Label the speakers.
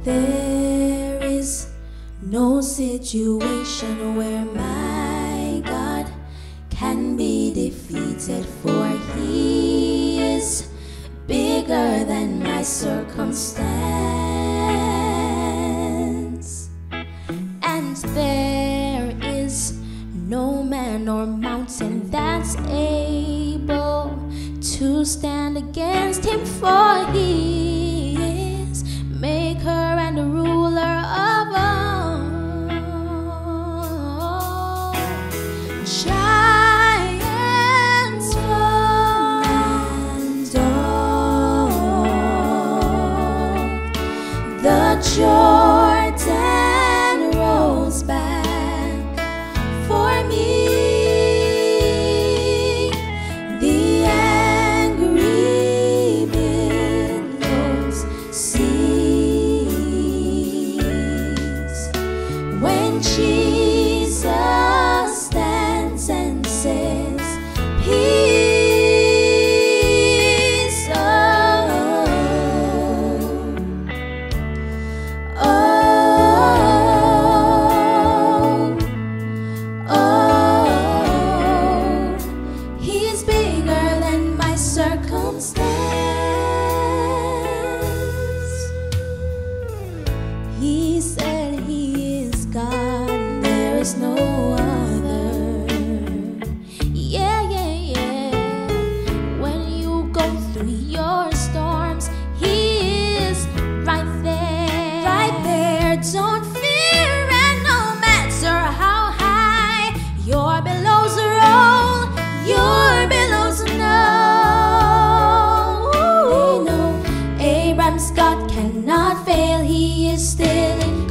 Speaker 1: There is no situation where my God can be defeated, for He is bigger than my circumstance. And there is no man or mountain that's able to stand against Him, for He is maker and the ruler of all. Giants fall and all, the Jordan rolls back for me. The angry billows cease when Jesus stands and says, peace. He's bigger than my circumstance. He said He is God, there is no other. Yeah, yeah, yeah. When you go through your storms, He is right there. Right there. Don't fear, and no matter how high your billows roll, your billows know. They know Abraham's God cannot fail. He is still in